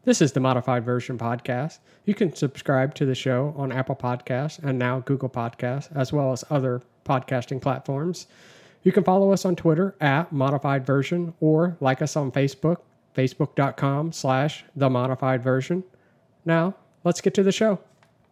This is the Modified Version Podcast. You can subscribe to the show on Apple Podcasts and now Google Podcasts, as well as other podcasting platforms. You can follow us on Twitter at Modified Version or like us on Facebook, facebook.com/The Modified Version. Now, let's get to the show.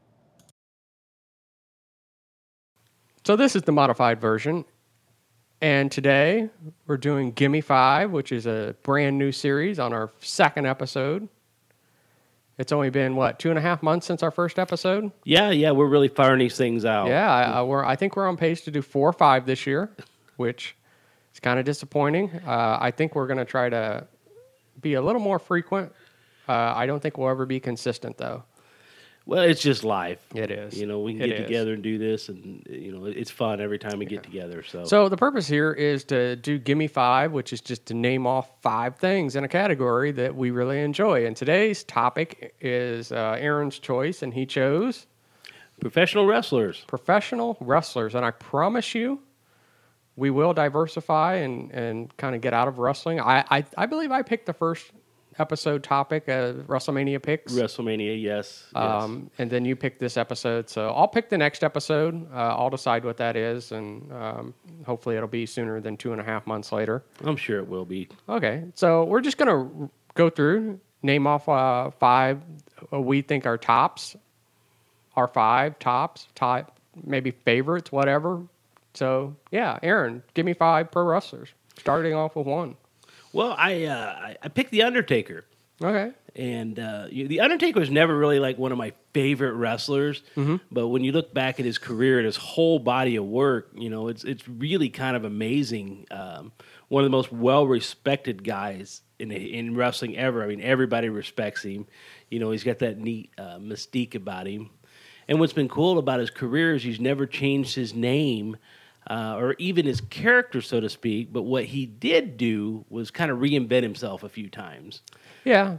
So this is the Modified Version, and today we're doing Gimme 5, which is a brand new series on our second episode. It's only been, 2.5 months since our first episode? Yeah, we're really firing these things out. Yeah, I think we're on pace to do 4 or 5 this year, which is kind of disappointing. I think we're going to try to be a little more frequent. I don't think we'll ever be consistent, though. Well, it's just life. It is. We can get together and do this, and, it's fun every time we get together. So the purpose here is to do Gimme 5, which is just to name off 5 things in a category that we really enjoy. And today's topic is Aaron's choice, and he chose... Professional wrestlers. Professional wrestlers. And I promise you, we will diversify and kind of get out of wrestling. I believe I picked the first episode topic, WrestleMania picks. WrestleMania, yes. And then you pick this episode. So I'll pick the next episode. I'll decide what that is, and hopefully it'll be sooner than 2.5 months later. I'm sure it will be. Okay, so we're just going to go through, name off 5 we think are tops, our 5 tops, maybe favorites, whatever. So, yeah, Aaron, give me 5 pro wrestlers, starting off with 1. Well, I picked The Undertaker. Okay. And The Undertaker was never really like one of my favorite wrestlers. Mm-hmm. But when you look back at his career and his whole body of work, it's really kind of amazing. One of the most well-respected guys in wrestling ever. I mean, everybody respects him. He's got that neat mystique about him. And what's been cool about his career is he's never changed his name or even his character, so to speak. But what he did do was kind of reinvent himself a few times. Yeah.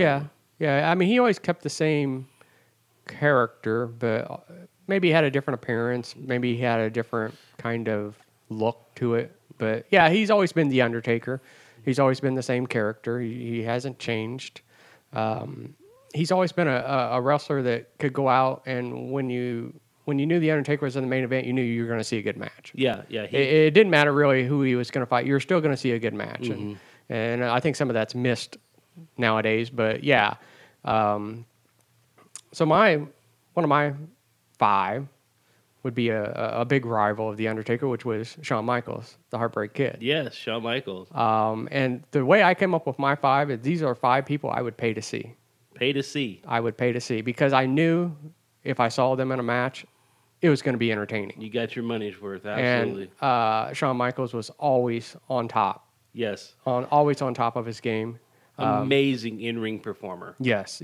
I mean, he always kept the same character, but maybe he had a different appearance. Maybe he had a different kind of look to it. But, yeah, he's always been The Undertaker. He's always been the same character. He hasn't changed. He's always been a wrestler that could go out, and when you knew The Undertaker was in the main event, you knew you were going to see a good match. Yeah. It didn't matter really who he was going to fight. You were still going to see a good match. Mm-hmm. And I think some of that's missed nowadays. But, yeah. So one of my 5 would be a big rival of The Undertaker, which was Shawn Michaels, the Heartbreak Kid. Yes, Shawn Michaels. And the way I came up with my 5 is these are 5 people I would pay to see. Pay to see. I would pay to see because I knew if I saw them in a match, it was going to be entertaining. You got your money's worth, absolutely. And Shawn Michaels was always on top. Yes. Always on top of his game. Amazing in-ring performer. Yes.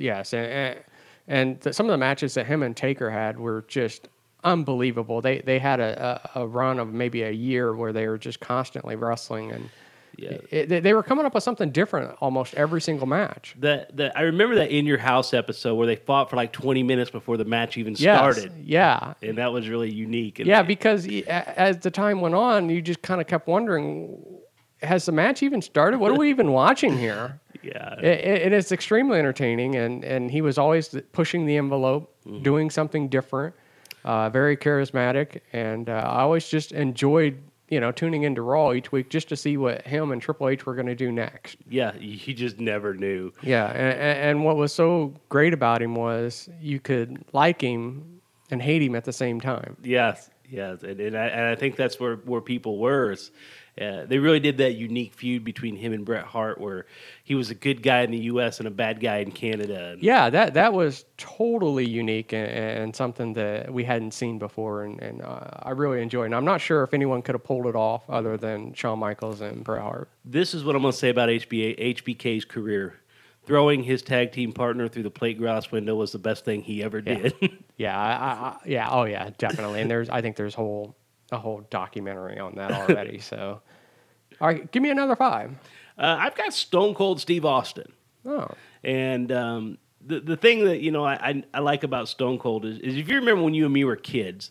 And some of the matches that him and Taker had were just unbelievable. They had a run of maybe a year where they were just constantly wrestling, and they were coming up with something different almost every single match. I remember that In Your House episode where they fought for like 20 minutes before the match even started. Yeah. And that was really unique. Because as the time went on, you just kind of kept wondering, has the match even started? What are we even watching here? Yeah. It is extremely entertaining, and he was always pushing the envelope, doing something different, very charismatic, and I always just enjoyed tuning into Raw each week just to see what him and Triple H were going to do next. Yeah, you just never knew. Yeah, and what was so great about him was you could like him and hate him at the same time. Yes, and I think that's where people were. They really did that unique feud between him and Bret Hart where he was a good guy in the U.S. and a bad guy in Canada. Yeah, that was totally unique and something that we hadn't seen before, and I really enjoyed it. And I'm not sure if anyone could have pulled it off other than Shawn Michaels and Bret Hart. This is what I'm going to say about HBK's career. Throwing his tag team partner through the plate glass window was the best thing he ever did. Yeah, definitely. And I think there's a whole documentary on that already. So, all right, give me another 5. I've got Stone Cold Steve Austin. Oh, and the thing that I like about Stone Cold is if you remember when you and me were kids,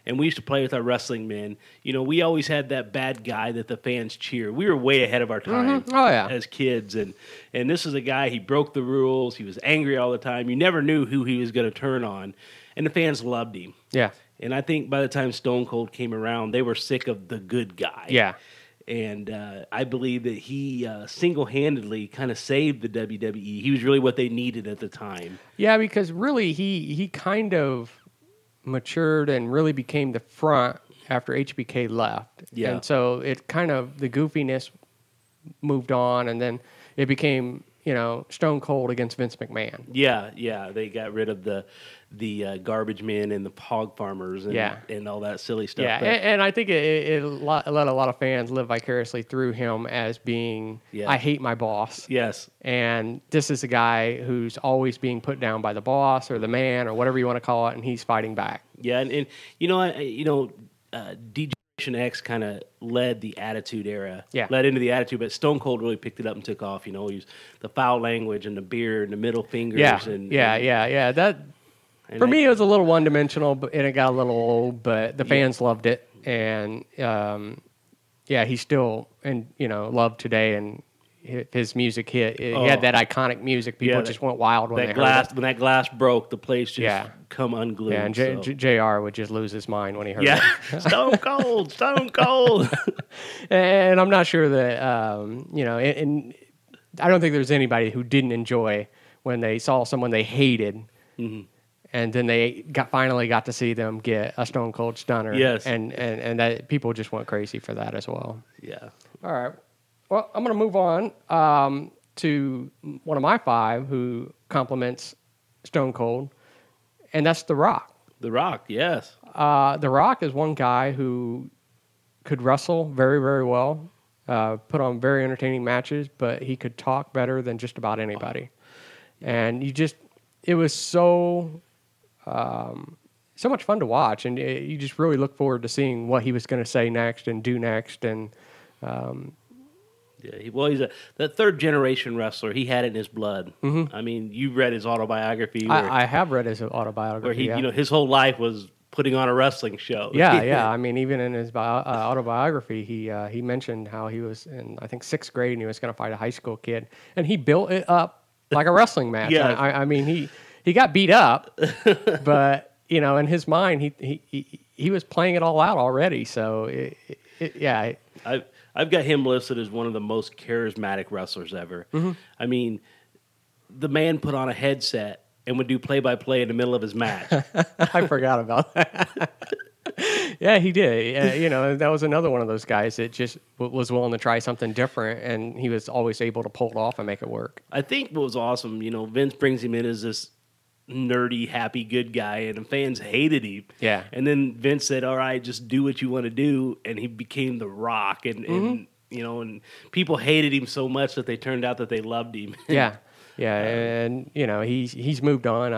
and we used to play with our wrestling men. You know, we always had that bad guy that the fans cheer. We were way ahead of our time Oh, yeah. as kids, and this is a guy, he broke the rules. He was angry all the time. You never knew who he was going to turn on, and the fans loved him. Yeah. And I think by the time Stone Cold came around, they were sick of the good guy. Yeah. And I believe that he single-handedly kind of saved the WWE. He was really what they needed at the time. Yeah, because really he kind of matured and really became the front after HBK left. Yeah. And so it kind of, the goofiness moved on, and then it became, you know, Stone Cold against Vince McMahon. Yeah. They got rid of the garbage men and the hog farmers and all that silly stuff. Yeah, But, and I think it let a lot of fans live vicariously through him as being, I hate my boss. yes. And this is a guy who's always being put down by the boss or the man or whatever you want to call it, and he's fighting back. Yeah, and you know, D-Generation X kind of led the Attitude Era. Yeah. Led into the Attitude, but Stone Cold really picked it up and took off. You know, he was the foul language and the beer and the middle fingers. Yeah. That, for me, it was a little one-dimensional, and it got a little old, but the fans loved it. And, he's still, loved today, and his music hit. He had that iconic music. People just went wild when they heard it. When that glass broke, the place just come unglued. Yeah, and JR would just lose his mind when he heard it. Stone Cold, Stone Cold. And I'm not sure that, and I don't think there's anybody who didn't enjoy when they saw someone they hated, and then they finally got to see them get a Stone Cold Stunner. Yes. And that people just went crazy for that as well. Yeah. All right. Well, I'm going to move on to one of my 5 who compliments Stone Cold, and that's The Rock. The Rock, yes. The Rock is one guy who could wrestle very, very well, put on very entertaining matches, but he could talk better than just about anybody. And it was so much fun to watch, and you just really look forward to seeing what he was going to say next and do next. And he's that third generation wrestler. He had it in his blood. Mm-hmm. I mean, you read his autobiography. I have read his autobiography. Where he, his whole life was putting on a wrestling show. Yeah. I mean, even in his autobiography, he mentioned how he was in, I think, 6th grade, and he was going to fight a high school kid, and he built it up like a wrestling match. Yeah. I mean, he got beat up, but in his mind, he was playing it all out already. So I've got him listed as one of the most charismatic wrestlers ever. Mm-hmm. I mean, the man put on a headset and would do play-by-play in the middle of his match. I forgot about that. Yeah, he did. That was another one of those guys that just was willing to try something different, and he was always able to pull it off and make it work. I think what was awesome, Vince brings him in as this nerdy, happy, good guy, and the fans hated him. Yeah. And then Vince said, all right, just do what you want to do, and he became The Rock, and people hated him so much that they turned out that they loved him. Yeah. And he's moved on.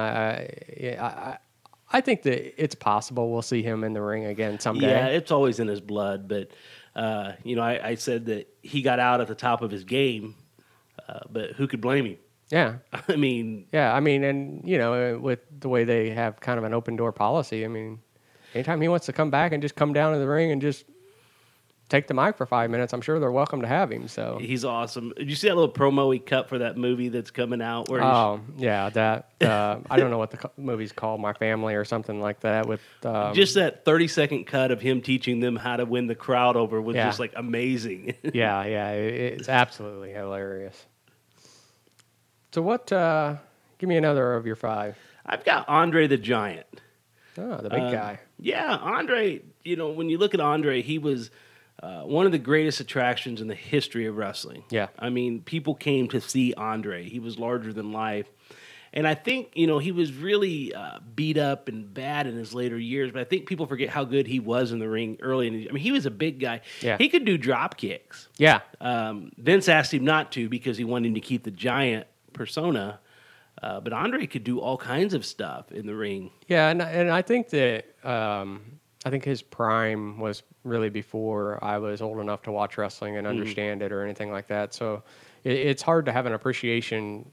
I think that it's possible we'll see him in the ring again someday. Yeah, it's always in his blood, but I said that he got out at the top of his game, but who could blame him? Yeah. I mean... Yeah, and, with the way they have kind of an open door policy, I mean, anytime he wants to come back and just come down to the ring and just take the mic for 5 minutes, I'm sure they're welcome to have him. So he's awesome. Did you see that little promo he cut for that movie that's coming out? Where that I don't know what the movie's called, My Family or something like that. With just that 30-second cut of him teaching them how to win the crowd over was just like amazing. yeah, it's absolutely hilarious. So what? Give me another of your 5. I've got Andre the Giant. Oh, the big guy. Yeah, Andre. When you look at Andre, he was one of the greatest attractions in the history of wrestling. Yeah. I mean, people came to see Andre. He was larger than life. And I think, he was really beat up and bad in his later years, but I think people forget how good he was in the ring early. He was a big guy. Yeah. He could do drop kicks. Yeah. Vince asked him not to because he wanted him to keep the giant persona. But Andre could do all kinds of stuff in the ring. Yeah, and I think that I think his prime was really before I was old enough to watch wrestling and understand it or anything like that. So it's hard to have an appreciation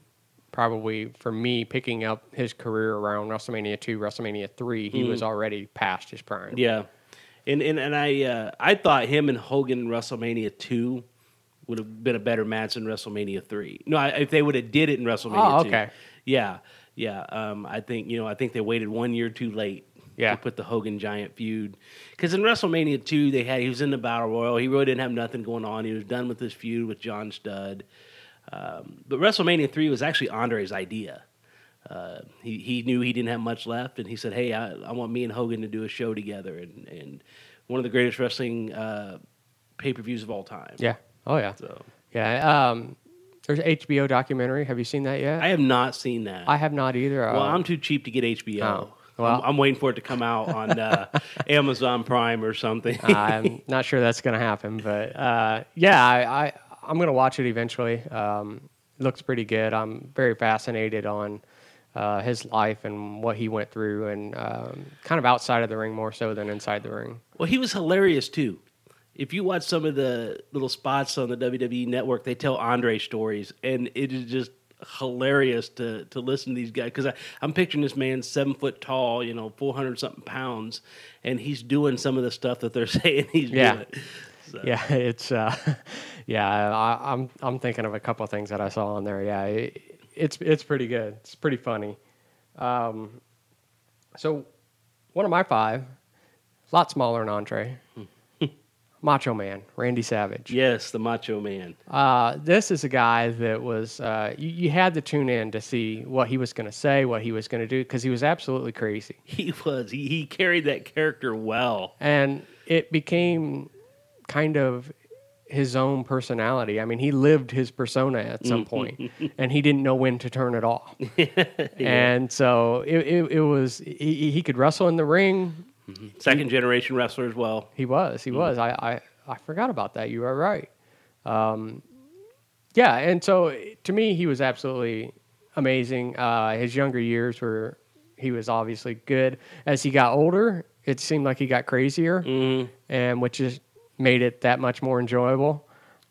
probably for me picking up his career around WrestleMania 2, WrestleMania 3, he was already past his prime. Yeah, and I thought him and Hogan in WrestleMania 2 would have been a better match than WrestleMania 3. No, if they would have did it in WrestleMania 2. Okay. Yeah. I think they waited 1 year too late Yeah. to put the Hogan Giant feud. Because in WrestleMania 2, he was in the Battle Royal. He really didn't have nothing going on. He was done with his feud with John Studd. But WrestleMania 3 was actually Andre's idea. He knew he didn't have much left, and he said, "Hey, I want me and Hogan to do a show together." And one of the greatest wrestling pay-per-views of all time. Yeah. Oh, yeah. So Yeah. There's an HBO documentary. Have you seen that yet? I have not seen that. I have not either. Well, I'm too cheap to get HBO. Oh, well. I'm waiting for it to come out on Amazon Prime or something. I'm not sure that's going to happen, but I'm going to watch it eventually. Looks pretty good. I'm very fascinated on his life and what he went through, and kind of outside of the ring more so than inside the ring. Well, he was hilarious too. If you watch some of the little spots on the WWE Network, they tell Andre stories, and it is just hilarious to listen to these guys. Because I'm picturing this man 7 foot tall, 400 something pounds, and he's doing some of the stuff that they're saying he's doing. So. Yeah, it's I'm thinking of a couple of things that I saw on there. Yeah, it's pretty good. It's pretty funny. So one of my 5, a lot smaller than Andre. Macho Man, Randy Savage. Yes, the Macho Man. This is a guy that was, you had to tune in to see what he was going to say, what he was going to do, because he was absolutely crazy. He was. He carried that character well. And it became kind of his own personality. I mean, he lived his persona at some point, and he didn't know when to turn it off. Yeah. And so it was, he could wrestle in the ring. Second generation wrestler as well. He was. I forgot about that. You are right. Yeah, and so to me, he was absolutely amazing. His younger years he was obviously good. As he got older, it seemed like he got crazier, and which just made it that much more enjoyable.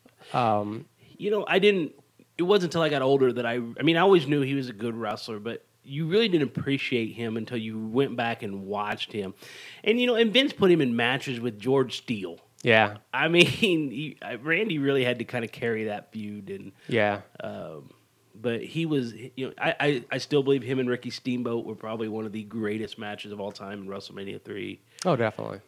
It wasn't until I got older that I always knew he was a good wrestler, but you really didn't appreciate him until you went back and watched him. And, and Vince put him in matches with George Steele. Yeah. I mean, Randy really had to kind of carry that feud. And yeah. But he was, I still believe him and Ricky Steamboat were probably one of the greatest matches of all time in WrestleMania 3. Oh, definitely.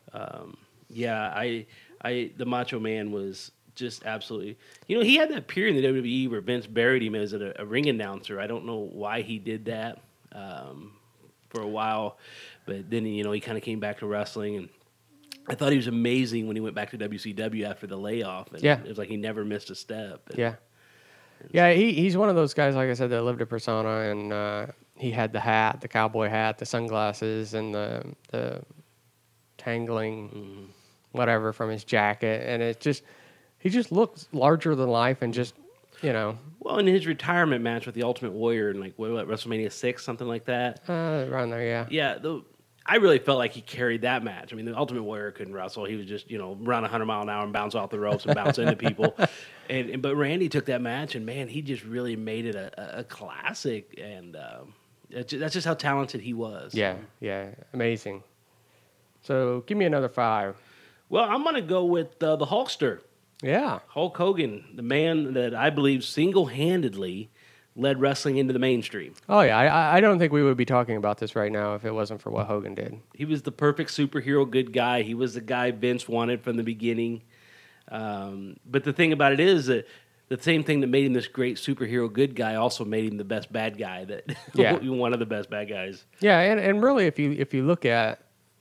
The Macho Man was just absolutely, he had that period in the WWE where Vince buried him as a ring announcer. I don't know why he did that for a while, but then he kind of came back to wrestling, and I thought he was amazing when he went back to WCW after the layoff. And it was like he never missed a step. He's one of those guys, like I said, that lived a persona, and he had the hat, the cowboy hat, the sunglasses, and the tangling whatever from his jacket, and he just looks larger than life, and just, Well, in his retirement match with the Ultimate Warrior in WrestleMania 6, something like that. Around there, yeah. Yeah, I really felt like he carried that match. I mean, the Ultimate Warrior couldn't wrestle. He was just, run 100 mile an hour and bounce off the ropes and bounce into people. But Randy took that match, and man, he just really made it a classic. And that's just how talented he was. Yeah, amazing. So give me another 5. Well, I'm going to go with the Hulkster. Yeah. Hulk Hogan, the man that I believe single-handedly led wrestling into the mainstream. Oh, yeah. I don't think we would be talking about this right now if it wasn't for what Hogan did. He was the perfect superhero good guy. He was the guy Vince wanted from the beginning. But the thing about it is that the same thing that made him this great superhero good guy also made him the best bad guy. One of the best bad guys. Yeah, and really, if you look at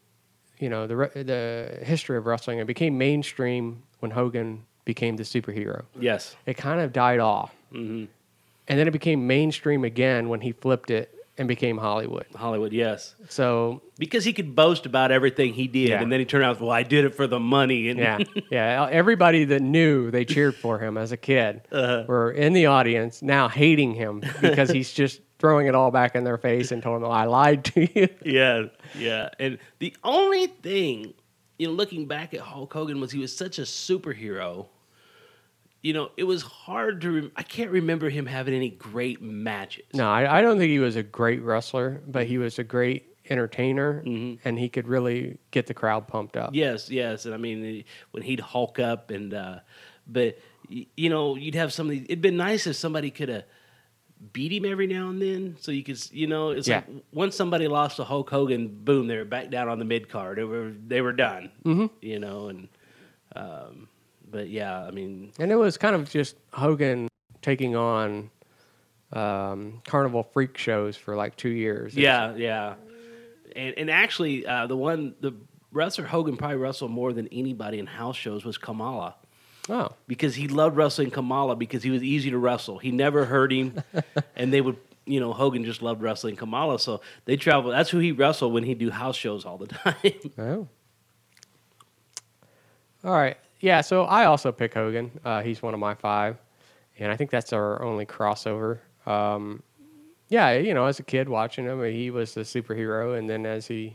the history of wrestling, it became mainstream when Hogan became the superhero. Yes. It kind of died off. Mm-hmm. And then it became mainstream again when he flipped it and became Hollywood. Hollywood, yes. So because he could boast about everything he did, and then he turned out, well, I did it for the money. And yeah. Everybody that knew they cheered for him as a kid were in the audience now hating him because he's just throwing it all back in their face and told them, I lied to you. Yeah. And the only thing, looking back at Hulk Hogan was he was such a superhero. it was hard to. I can't remember him having any great matches. No, I don't think he was a great wrestler, but he was a great entertainer, and he could really get the crowd pumped up. Yes, and I mean when he'd hulk up but you'd have somebody. It'd been nice if somebody could have beat him every now and then, so you could, it's like once somebody lost to Hulk Hogan, boom, they were back down on the mid card. They were done, and but yeah, I mean, and it was kind of just Hogan taking on Carnival Freak shows for like 2 years. Yeah. And actually, the wrestler Hogan probably wrestled more than anybody in house shows was Kamala. Oh. Because he loved wrestling Kamala because he was easy to wrestle. He never hurt him. And they would, Hogan just loved wrestling Kamala. So they traveled. That's who he wrestled when he'd do house shows all the time. Oh. All right. Yeah, so I also pick Hogan. He's one of my 5. And I think that's our only crossover. Yeah, as a kid watching him, he was the superhero. And then as he,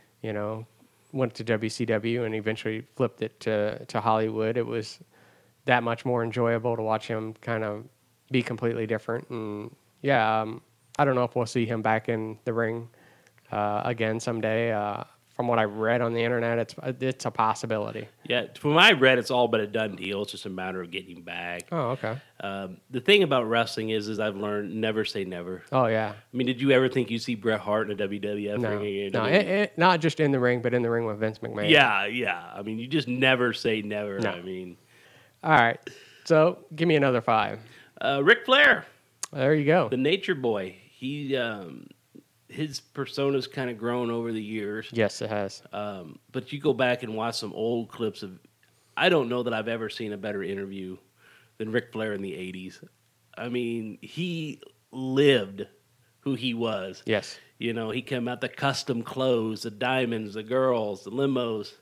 went to WCW and eventually flipped it to Hollywood, it was that much more enjoyable to watch him kind of be completely different. And yeah, I don't know if we'll see him back in the ring again someday. From what I read on the internet, it's a possibility. Yeah, from what I read, it's all but a done deal. It's just a matter of getting him back. Oh, okay. The thing about wrestling is I've learned never say never. Oh, yeah. I mean, did you ever think you'd see Bret Hart in a WWF ring? No, not just in the ring, but in the ring with Vince McMahon. Yeah. I mean, you just never say never. No. I mean, all right. So give me another 5. Ric Flair. There you go. The Nature Boy. He his persona's kind of grown over the years. Yes, it has. But you go back and watch some old clips of. I don't know that I've ever seen a better interview than Ric Flair in the '80s. I mean, he lived who he was. Yes. He came out the custom clothes, the diamonds, the girls, the limos.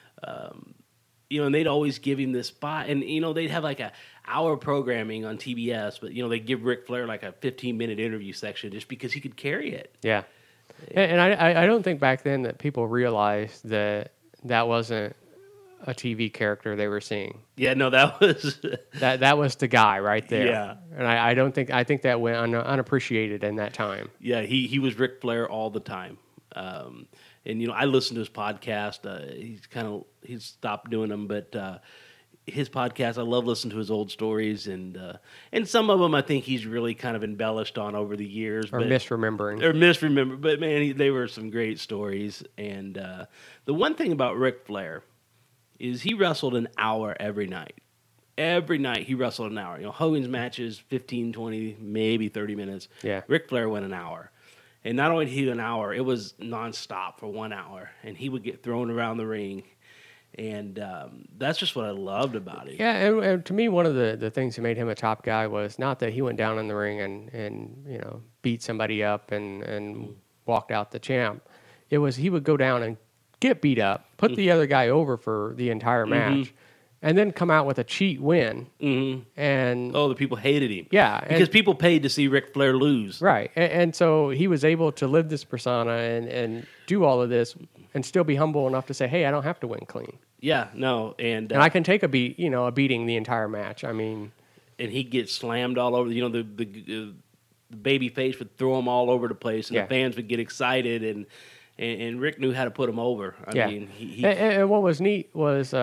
And they'd always give him this spot. And, they'd have like a hour programming on TBS, but, they'd give Ric Flair like a 15-minute interview section just because he could carry it. Yeah. And I don't think back then that people realized that wasn't a TV character they were seeing. Yeah, no, that was... that was the guy right there. Yeah. And I think that went unappreciated in that time. Yeah, he was Ric Flair all the time. And I listened to his podcast. He's stopped doing them, but his podcast, I love listening to his old stories, and some of them I think he's really kind of embellished on over the years, misremembering. But man, they were some great stories. And the one thing about Ric Flair is he wrestled an hour every night. Every night he wrestled an hour. Hogan's matches 15, 20, maybe 30 minutes. Yeah, Ric Flair went an hour. And not only did he do an hour, it was nonstop for 1 hour. And he would get thrown around the ring. And that's just what I loved about it. Yeah, and to me, one of the things that made him a top guy was not that he went down in the ring and beat somebody up and walked out the champ. It was he would go down and get beat up, put the other guy over for the entire match, and then come out with a cheat win. And the people hated him. Yeah, because people paid to see Ric Flair lose. Right, and so he was able to live this persona and do all of this and still be humble enough to say, "Hey, I don't have to win clean." Yeah, no, and I can take a beating the entire match. I mean, and he'd get slammed all over. The baby face would throw him all over the place, and the fans would get excited, and Rick knew how to put him over. I mean, he and what was neat was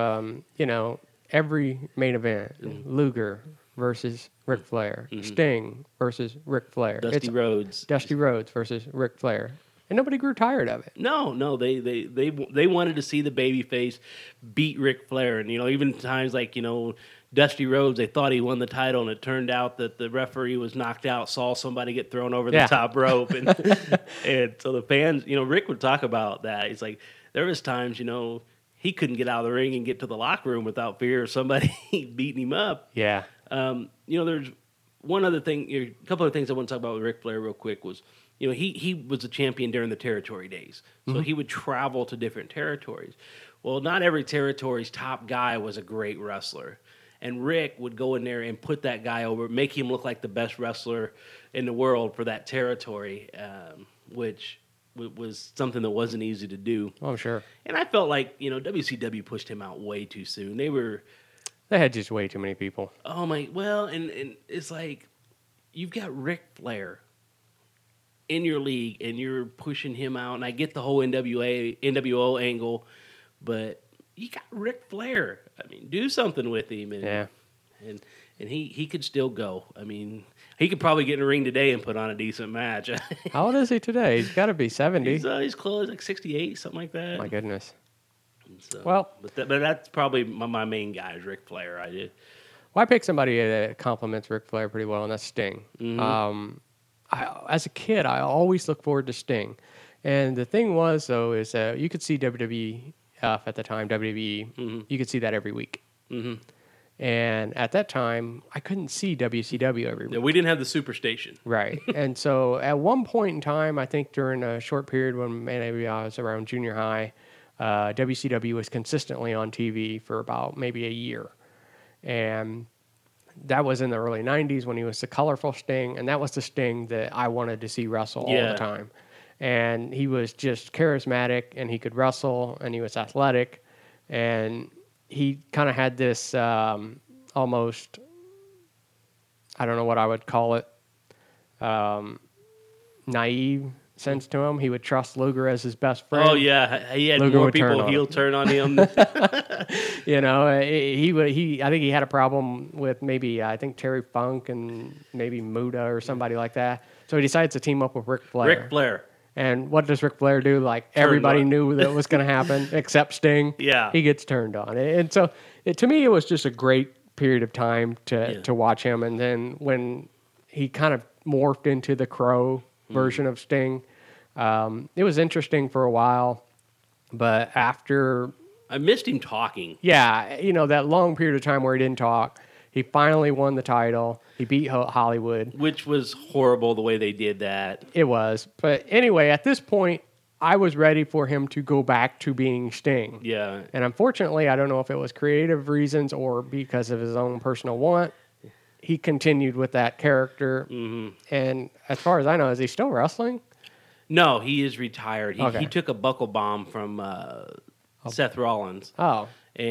every main event, Luger versus Ric Flair, Sting versus Ric Flair, Dusty Rhodes versus Ric Flair. And nobody grew tired of it. No, they wanted to see the babyface beat Ric Flair, and even times like Dusty Rhodes, they thought he won the title, and it turned out that the referee was knocked out, saw somebody get thrown over the top rope, and and so the fans, Rick would talk about that. He's like, there was times he couldn't get out of the ring and get to the locker room without fear of somebody beating him up. Yeah. There's one other thing, a couple of things I want to talk about with Ric Flair real quick was. He was a champion during the territory days. So he would travel to different territories. Well, not every territory's top guy was a great wrestler. And Rick would go in there and put that guy over, make him look like the best wrestler in the world for that territory, which was something that wasn't easy to do. Oh, sure. And I felt like, WCW pushed him out way too soon. They were They had just way too many people. Oh my! Well, and it's like you've got Ric Flair in your league, and you're pushing him out. And I get the whole NWO angle, but you got Ric Flair. I mean, do something with him. And, Yeah. and he could still go. I mean, he could probably get in a ring today and put on a decent match. How old is he today? He's got to be 70. He's close, like 68, something like that. My goodness. So, Well, but that's probably my main guy is Ric Flair. I picked somebody that compliments Ric Flair pretty well, and that's Sting. Mm-hmm. As a kid, I always looked forward to Sting. And the thing was, though, is that you could see WWF at the time, WWE, you could see that every week. Mm-hmm. And at that time, I couldn't see WCW every week. No, we didn't have the Superstation. Right. And so at one point in time, I think during a short period when maybe I was around junior high, WCW was consistently on TV for about maybe a year. And that was in the early 90s when he was the colorful Sting, and that was the Sting that I wanted to see wrestle all the time. And he was just charismatic, and he could wrestle, and he was athletic, and he kind of had this almost, I don't know what I would call it, naive sense to him. He would trust Luger as his best friend. Oh yeah, he had Luger more would turn people on heel him. turn on him. You know, I think he had a problem with maybe, I think Terry Funk and maybe Muda or somebody like that. So he decides to team up with Ric Flair. Ric Flair. And what does Ric Flair do? Like everybody on. knew that was going to happen except Sting. Yeah. He gets turned on. And so to me, it was just a great period of time to watch him. And then when he kind of morphed into the Crow version of Sting, it was interesting for a while. But after... I missed him talking. Yeah, you know, that long period of time where he didn't talk. He finally won the title. He beat Hollywood. Which was horrible the way they did that. It was. But anyway, at this point, I was ready for him to go back to being Sting. Yeah. And unfortunately, I don't know if it was creative reasons or because of his own personal want, he continued with that character. Mm-hmm. And as far as I know, is he still wrestling? No, he is retired. Okay. He took a buckle bomb from Seth Rollins. Oh.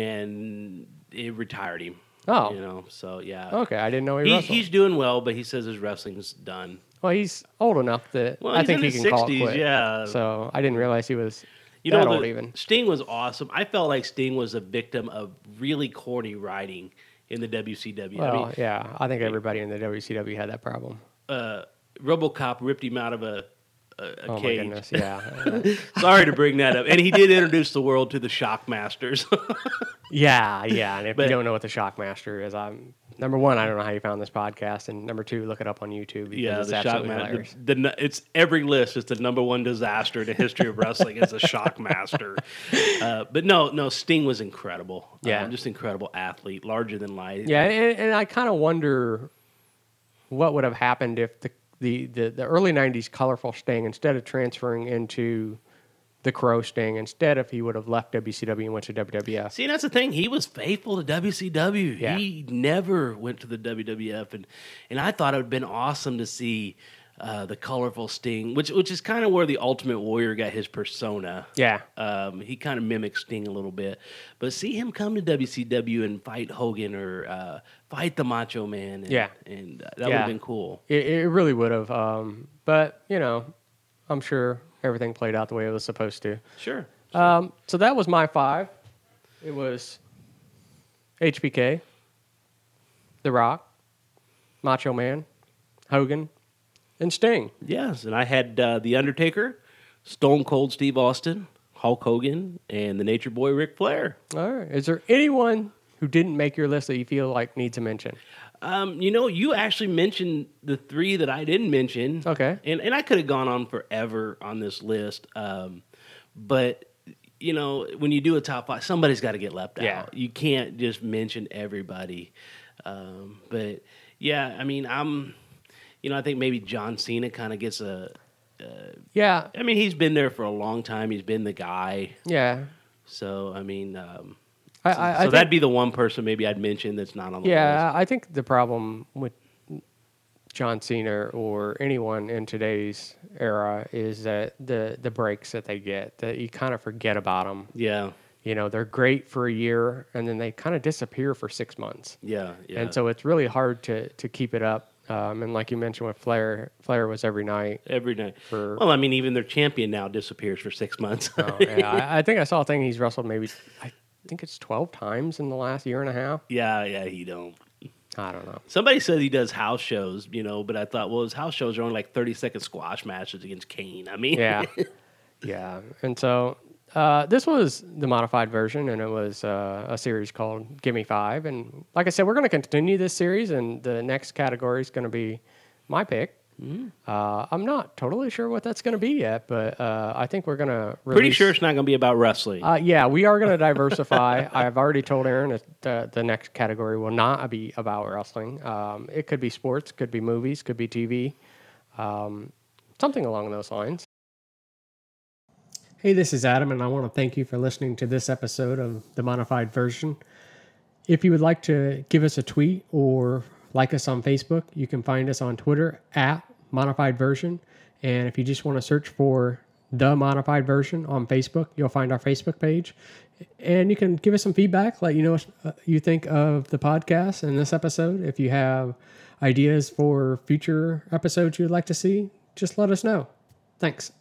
And it retired him. Oh. You know, so yeah. Okay, I didn't know he wrestled. He's doing well, but he says his wrestling's done. Well, he's old enough that I he's think in he his can call it 60s, quit. yeah. So I didn't realize he was You that know, old even. Sting was awesome. I felt like Sting was a victim of really corny writing in the WCW. Well, yeah, I think everybody in the WCW had that problem. RoboCop ripped him out of a Oh cage. my goodness, yeah. Sorry to bring that up. And he did introduce the world to the Shockmasters. Yeah. And if But- you don't know what the Shockmaster is, number one, I don't know how you found this podcast, and number two, look it up on YouTube because Yeah, it's the absolutely hilarious. Shockmaster. It's every list. It's the number one disaster in the history of wrestling. Is the Shockmaster. But no, Sting was incredible. Yeah. Just incredible athlete, larger than life. Yeah, and I kind of wonder what would have happened if the early '90s colorful Sting, instead of transferring into the Crow Sting, instead if he would have left WCW and went to WWF. See, that's the thing. He was faithful to WCW. Yeah. He never went to the WWF, and I thought it would have been awesome to see the colorful Sting, which is kind of where the Ultimate Warrior got his persona. Yeah. He kind of mimics Sting a little bit, but see him come to WCW and fight Hogan or fight the Macho Man. And that would have been cool. It really would have. But, you know, I'm sure everything played out the way it was supposed to. Sure. So that was my 5. It was HBK, The Rock, Macho Man, Hogan, and Sting. Yes, and I had The Undertaker, Stone Cold Steve Austin, Hulk Hogan, and the Nature Boy Ric Flair. All right. Is there anyone who didn't make your list that you feel like needs a mention? You know, you actually mentioned the 3 that I didn't mention. Okay. And I could have gone on forever on this list. But, you know, when you do a top 5, somebody's got to get left Yeah. out. You can't just mention everybody. But, yeah, I mean, I think maybe John Cena kind of gets Yeah. I mean, he's been there for a long time. He's been the guy. Yeah. So, I mean, I so think, that'd be the one person maybe I'd mention that's not on the list. yeah, I think the problem with John Cena or anyone in today's era is that the breaks that they get, that you kind of forget about them. Yeah. they're great for a year and then they kind of disappear for 6 months. Yeah, yeah. And so it's really hard to keep it up. And like you mentioned with Flair was every night. Every night. Well, I mean, even their champion now disappears for 6 months. Yeah, I think I saw a thing he's wrestled maybe, I think it's 12 times in the last year and a half. Yeah, he don't. I don't know. Somebody said he does house shows, but I thought, well, his house shows are only like 30-second squash matches against Kane. I mean, yeah, yeah. And so this was the modified version, and it was a series called Gimme 5. And like I said, we're going to continue this series, and the next category is going to be my pick. Mm-hmm. I'm not totally sure what that's going to be yet, but I think we're going to Pretty sure it's not going to be about wrestling. Yeah, we are going to diversify. I've already told Aaron that the next category will not be about wrestling. It could be sports, could be movies, could be TV, something along those lines. Hey, this is Adam, and I want to thank you for listening to this episode of the modified version. If you would like to give us a tweet or like us on Facebook, you can find us on Twitter at modified version. And if you just want to search for the modified version on Facebook, you'll find our Facebook page. And you can give us some feedback, let you know what you think of the podcast and this episode. If you have ideas for future episodes you'd like to see, just let us know. Thanks.